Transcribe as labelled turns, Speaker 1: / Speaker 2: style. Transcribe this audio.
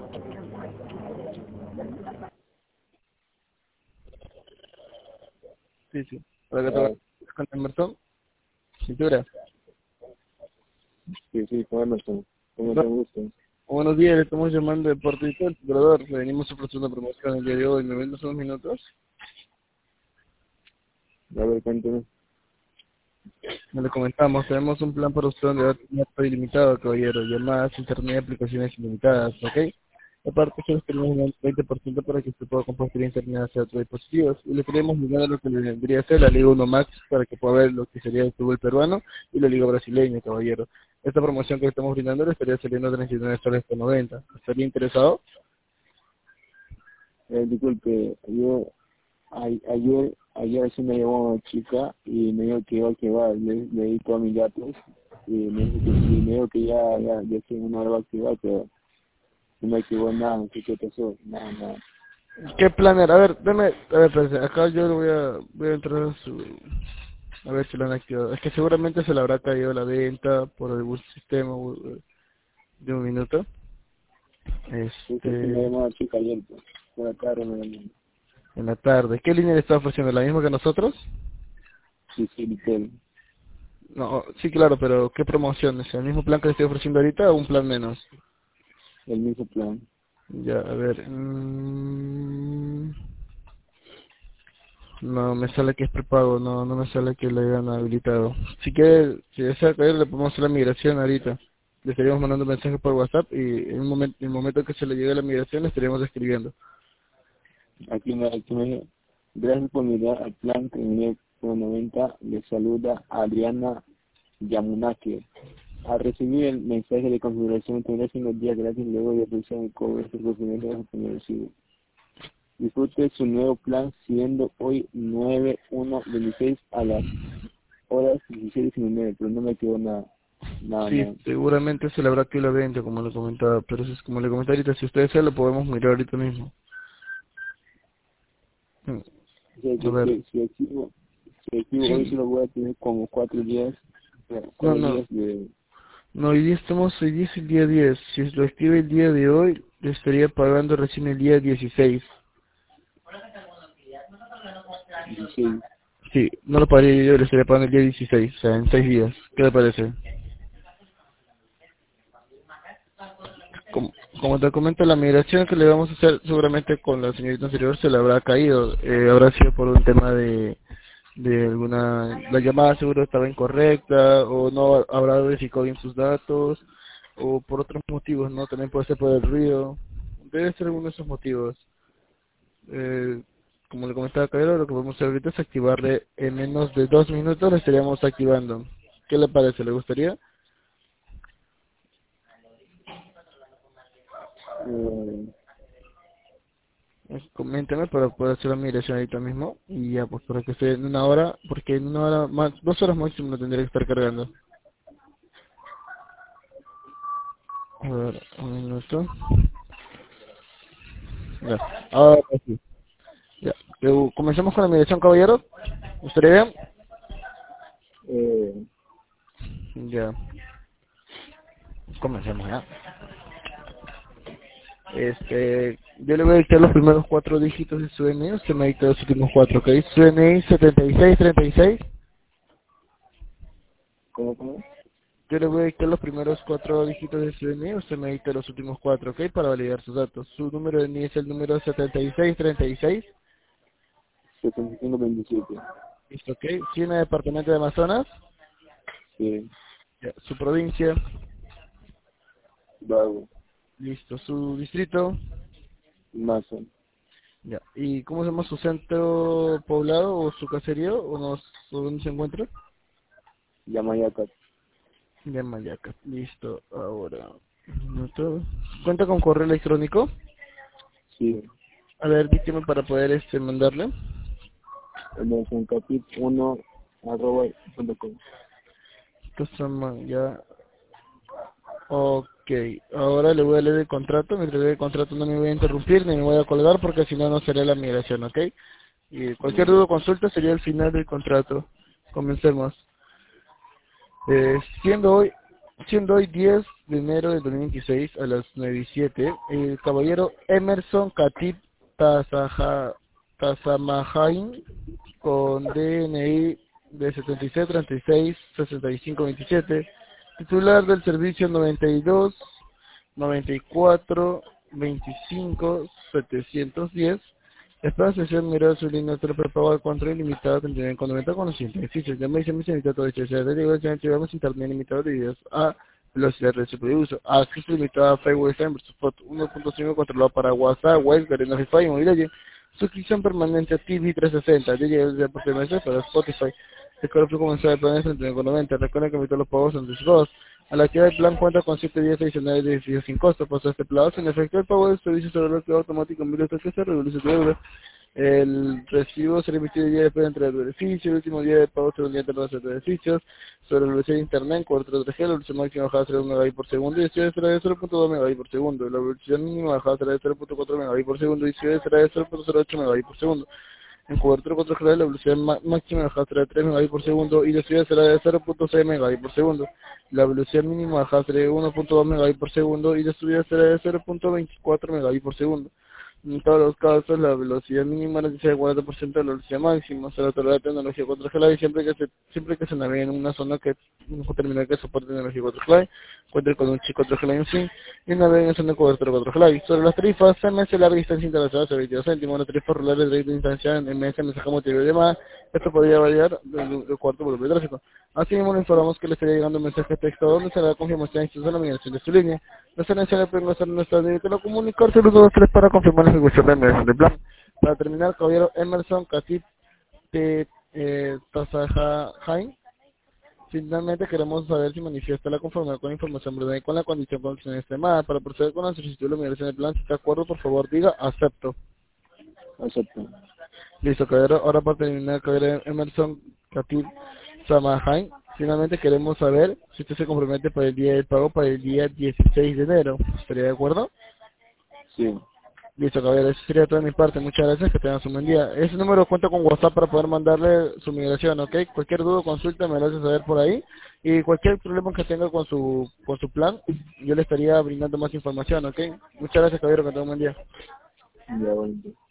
Speaker 1: Sí, sí. Para que te con Emerson. Cintura.
Speaker 2: Sí, sí, con Emerson. Con mucho gusto.
Speaker 1: Buenos días, le estamos llamando de Puerto Vital, brother. Le venimos a ofrecer una promoción el día de hoy. ¿Me vendes unos minutos?
Speaker 2: A ver, cuéntame.
Speaker 1: Me lo comentamos, tenemos un plan para usted donde va a tener todo ilimitado, caballero. Llamadas, internet y aplicaciones ilimitadas, ¿ok? Aparte, solo tenemos un 20% para que usted pueda compartir internet hacia otros dispositivos. Y le queremos ligar a lo que le vendría a ser la Liga 1 Max para que pueda ver lo que sería el fútbol peruano y la Liga brasileña, caballero. Esta promoción que le estamos brindando le estaría saliendo a 39 soles por 90. ¿Estaría interesado?
Speaker 2: Disculpe, ayer sí me llamó una chica y me dijo que va, le di todos mis datos y me dijo que sí, me dijo que ya estoy en una hora va a activar, pero no me activó nada, no sé qué pasó, nada.
Speaker 1: ¿Qué plan era? A ver, deme, a ver, pues, acá yo le voy a entrar a su, a ver si lo han activado. Es que seguramente se le habrá caído la venta por algún sistema de un minuto.
Speaker 2: Sí, sí, me
Speaker 1: Este,
Speaker 2: llamó una chica ayer, pues, por la tarde me llamó.
Speaker 1: en la tarde. ¿Qué línea le está ofreciendo? ¿La misma que nosotros?
Speaker 2: Sí, sí, Vitel,
Speaker 1: No, sí, claro, pero ¿qué promoción? ¿Es el mismo plan que le estoy ofreciendo ahorita o un plan menos?
Speaker 2: el mismo plan.
Speaker 1: Ya, a ver. No, me sale que es prepago, no me sale que le hayan habilitado. Si quiere, si desea caer, le podemos hacer la migración ahorita. Le estaríamos mandando un mensaje por WhatsApp y en el momento que se le llegue la migración le estaríamos escribiendo.
Speaker 2: Aquí me gracias por mirar al plan que me por 90, le saluda Adriana Yamunake. Al recibir el mensaje de configuración tendrá 5 días gratis luego de realizar el cobro de este procedimiento de su recibo. Disfrute su nuevo plan siendo hoy 9/1/26 a las horas 16:19, pero no me quedó
Speaker 1: Sí,
Speaker 2: nada.
Speaker 1: seguramente se le habrá que la venta, como le comentaba, pero eso es como le comenté ahorita, si usted desea lo podemos mirar ahorita mismo.
Speaker 2: O sea,
Speaker 1: A ver,
Speaker 2: si activo hoy
Speaker 1: sí,
Speaker 2: solo voy a tener como 4 días,
Speaker 1: no,
Speaker 2: 4
Speaker 1: no,
Speaker 2: días de
Speaker 1: no, hoy día es el día 10. Si lo escribe el día de hoy, le estaría pagando recién el día 16.
Speaker 2: 16.
Speaker 1: Sí, no lo pagaría yo, le estaría pagando el día 16, o sea, en 6 días. ¿Qué le parece? Como, como te comento, la migración que le vamos a hacer seguramente con la señorita anterior se le habrá caído. Habrá sido por un tema de alguna... La llamada seguro estaba incorrecta o no habrá verificado bien sus datos o por otros motivos, ¿no? También puede ser por el ruido. Debe ser alguno de esos motivos. Eh, como le comentaba Caballero, lo que podemos hacer ahorita es activarle en menos de 2 minutos, le estaríamos activando. ¿Qué le parece? ¿Le gustaría?
Speaker 2: Eh,
Speaker 1: Coménteme para poder hacer la migración ahorita mismo y ya pues para que esté en una hora, porque en una hora más, 2 horas máximo lo tendría que estar cargando. A ver, un minuto. Ya, ahora sí. Ya, comenzamos con la migración, caballero. ¿Estaría bien?
Speaker 2: eh,
Speaker 1: Ya, comencemos ya. Yo le voy a dictar los primeros 4 dígitos de su DNI, usted me dicta los últimos 4, ¿ok? Su DNI 7636.
Speaker 2: ¿Cómo?
Speaker 1: Yo le voy a dictar los primeros 4 dígitos de su DNI, usted me dicta los últimos 4, ¿ok? Para validar sus datos. Su número de DNI es el número 7636.
Speaker 2: 7527.
Speaker 1: Listo, ¿ok? Tiene departamento de Amazonas.
Speaker 2: Sí,
Speaker 1: Ya. Su provincia.
Speaker 2: Vago,
Speaker 1: Listo. Su distrito.
Speaker 2: Mazo,
Speaker 1: Ya. ¿Y cómo se llama su centro poblado o su caserío? ¿O dónde se encuentra?
Speaker 2: Yamayaca.
Speaker 1: Ya Mayaca. Listo. Ahora. Un minuto. ¿Cuenta con correo electrónico?
Speaker 2: Sí,
Speaker 1: A ver, dígame para poder mandarle.
Speaker 2: Emerson Capit 1@.com.
Speaker 1: Ya. Ok, ahora le voy a leer el contrato. Mientras leo el contrato no me voy a interrumpir ni me voy a colgar porque si no, no será la migración, ¿ok? Y cualquier duda o consulta sería el final del contrato. Comencemos. Siendo hoy Siendo hoy 10 de enero del 2026 a las 9:07, el caballero Emerson Khatib Tazamahain, con DNI de 76366527, titular del servicio 92 94 25 710, esta sesión miró su línea de prepago al control ilimitado en conjunto con los siguientes ejercicios. Ya me dice mi señorita todo esto, de divulgación, llevamos internet limitado de videos a velocidad de su uso, acceso limitado a Facebook versus Spot 1.5 controlado para WhatsApp, Web, Garena Wi-Fi y Movility, suscripción permanente a TV 360, de por meses para Spotify. El cobro comenzó de planes 39.90. Recuerden que evitar los pagos entre sus dos. Al activar el plan cuenta con 7 días adicionales de beneficios sin costo. Pasó este plazo sin efecto el pago del servicio sobre el automático en 1.800 reduce tu deuda. El recibo será emitido el día después de entregar el beneficio. El último día de pago será un día de los beneficios. Sobre la velocidad de internet, cobertura 3G, la velocidad máxima bajada será 1 megabit por segundo y el ciudad será de 0.2 megabit por segundo. La velocidad mínima bajada será de 0.4 megabit por segundo y el ciudad será de 0.08 megabit por segundo. En cobertura contra la velocidad máxima bajada será de 3 megabits por segundo y la subida será de 0.6 megabits por segundo. La velocidad mínima bajada será de 1.2 megabits por segundo y la subida será de 0.24 megabits por segundo. En todos los casos, la velocidad mínima es del 40% de la velocidad máxima. Se tolerará la tecnología 4G Live siempre que se navegue en una zona que un terminal que soporte tecnología 4G Live, cuente con un chip 4G Live en sí y navegue en zona de cobertura 4G Live. Sobre las tarifas, SMS larga distancia internacional sobre 22 céntimos, las tarifas rurales de distancia en MS, mensaje multimedia y demás. Esto podría variar del cuarto volumen de tráfico. Asimismo, le informamos que le estaría llegando un mensaje de texto donde se le da confirmación de la migración de su línea. Las selecciones pueden hacer nuestra directa a comunicarse los 2 3 para confirmar la ejecución de la migración de plan. Para terminar, caballero Emerson Khatib Tazahain, finalmente queremos saber si manifiesta la conformidad con la información breve y con la condición con acción extremada. Para proceder con la solicitud de la migración de plan, si está de acuerdo, por favor diga acepto.
Speaker 2: Acepto.
Speaker 1: Listo, caballero. Ahora para terminar, caballero Emerson Khatib Samahain, finalmente queremos saber si usted se compromete para el día del pago para el día 16 de enero. ¿Estaría de acuerdo?
Speaker 2: Sí.
Speaker 1: Listo, caballero. Eso sería todo de mi parte. Muchas gracias. Que tengan un buen día. Ese número cuenta con WhatsApp para poder mandarle su migración, ¿ok? Cualquier duda o consulta me lo hace saber por ahí. Y cualquier problema que tenga con su plan, yo le estaría brindando más información, ¿ok? Muchas gracias, caballero. Que tengan un buen día.
Speaker 2: Ya, bueno.